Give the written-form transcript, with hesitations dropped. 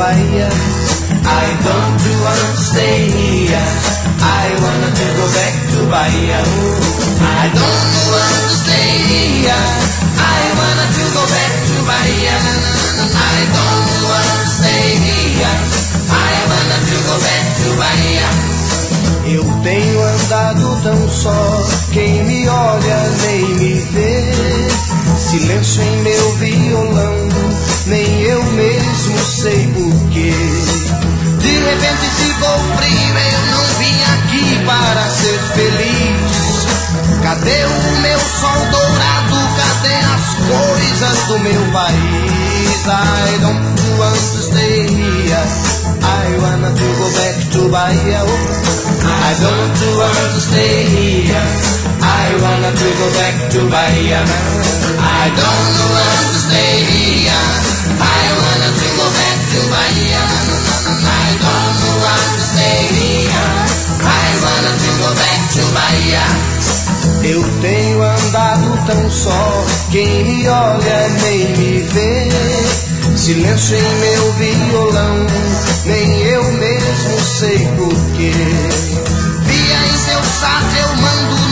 Bahia. I don't wanna stay here, I wanna to go back to Bahia. I don't wanna stay here, I wanna to go back to Bahia. I don't wanna stay here, I wanna to go back to Bahia. Eu tenho andado tão só, quem me olha nem me vê. Silêncio em meu violão, nem eu mesmo sei porquê. De repente ficou frio, eu não vim aqui para ser feliz. Cadê o meu sol dourado, cadê as coisas do meu país? I don't want to stay here, I wanna to go back to Bahia. I don't want to stay here, I wanna to go back to Bahia. I don't want to stay here, I wanna to go back to Bahia. I don't want to stay here, I wanna to go back to Bahia. Eu tenho andado tão só, quem me olha nem me vê. Silêncio em meu violão, nem eu mesmo sei porquê. Via em seu sátio eu mando